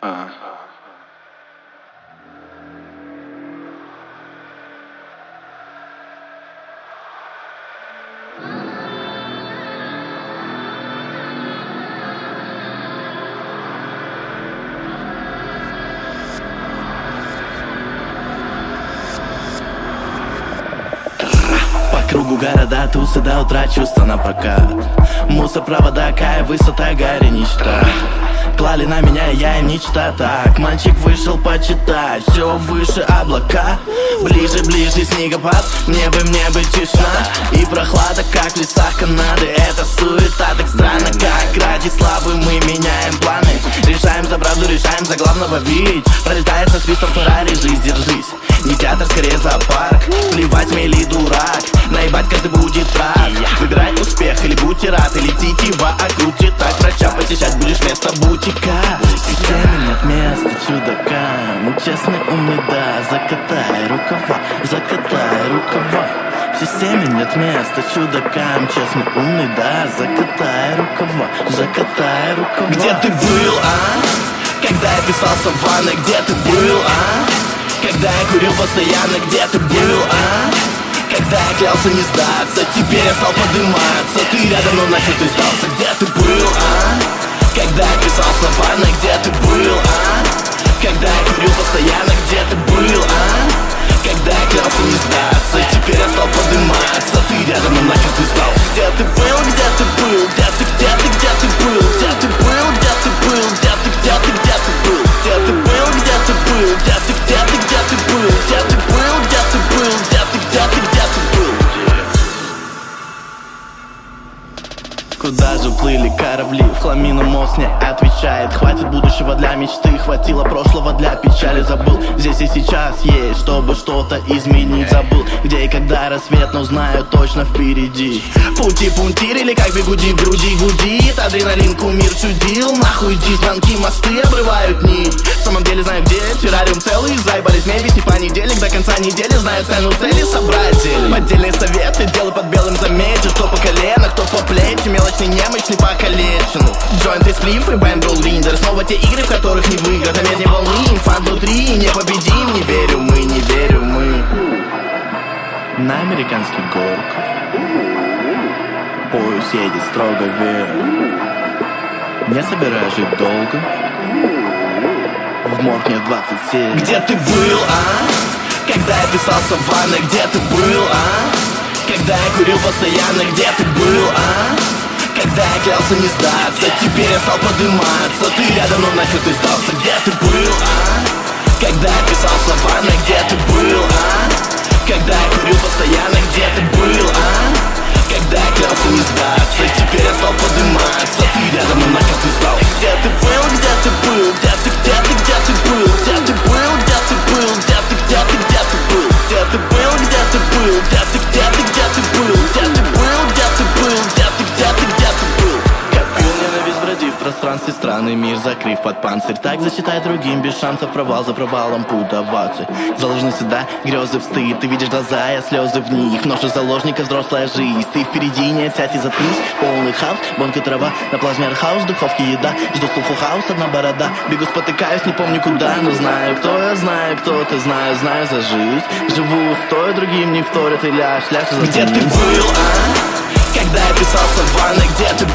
Кругу города, тусы до утра, чувства на прокат. Мусор, провода, кайф, высота, горе, ничто. Клали на меня, я им ничто. Так, мальчик вышел почитать. Все выше облака, ближе, ближе снегопад. Мне бы тишина и прохлада, как в лесах Канады. Это суета, так странно, как ради славы мы меняем планы. Решаем за правду, решаем за главного видеть. Пролетает со свистом Феррари, жизнь, держись. Не театр, скорее зоопарк. Плевать, смелый дурак, наебать каждый будет рад. Выбирай успех или будь рад, или тетива окрутит так. Врача посещать будешь вместо бутика. В системе нет места чудакам. Честный, умный, да, закатай рукава, закатай рукава. В системе нет места чудакам. Честный, умный, да, закатай рукава, закатай рукава. Где ты был, а? Когда я писал Саванны, где ты был, а? Когда я курил постоянно, где ты был, а? Когда я клялся не сдаться, теперь я стал подниматься. Ты рядом, но нахер ты сдался, где ты был, а? Когда я писал Саванны, где ты был, а? Когда я курил постоянно, где ты был, а? Когда я клялся не сдаться, теперь я стал подниматься. Ты рядом, но нахер ты сдался. Где ты был, где ты был, где ты был, где ты был, где ты был, где ты был, где ты был, где ты был, где ты был, где ты был, где ты был, где ты был. Куда же плыли корабли? В хламину мост не отвечает. Хватит будущего для мечты, хватило прошлого для печали. Забыл, здесь и сейчас есть, чтобы что-то изменить. Забыл, где и когда рассвет, но знаю точно впереди. Пути пунктирили, как бигуди в груди гудит. Адреналин кумир чудил, нахуй иди, звонки, мосты обрывают нить. В самом деле знаю где, террариум целый, заебались мне вести понедельник. До конца недели знаю цену цели, собрать зелень. Поддельные советы, делай под белым заметишь. Кто по колено, кто по плечи, мелочный, немощный, покалеченный. Джойнты, сплифы, бэндбол, линдер. Снова те игры, в которых не выиграть. На медне волны, инфант внутри, не победим. Не верю мы, не верю мы. На американский горках поезд едет строго вверх. Не собираюсь жить долго, в морг мне 27. Где ты был, а? Когда я писал Саванны, где ты был, а? Когда я курил постоянно, где ты был, а? Когда я клялся не сдаться, теперь я стал подниматься. Ты рядом, но нахер ты сдался, где ты был, а? Когда я писал Саванны, где ты был, а? Когда я курил постоянно, где ты был, а? Когда я клялся не сдаться, теперь я стал подниматься. Ты рядом, но нахер ты сдался. Где ты был, где ты был, где ты был, где ты был, где ты был, где ты был, где ты был, где ты был, где ты был, где ты был, где ты был, где ты был. Копил ненависть, бродив в пространстве страны, мир закрыв под панцирь. Так зачитай другим, без шансов, провал за провалом путь даваться. Заложены сюда грезы в стыд, ты видишь глаза, я слезы в них. В ноше заложника взрослая жизнь, ты впереди, не сядь и заткнись. Полный хаос, бонка трава, на плазме архаус, духовки еда. Жду фул хаус, одна борода. Бегу, спотыкаюсь, не помню куда, но знаю, кто я, знаю, кто ты, знаю за жизнь. Живу, стоя, другим не вторят и ляжь за. Где ты был, а? Когда я писал Саванны, где ты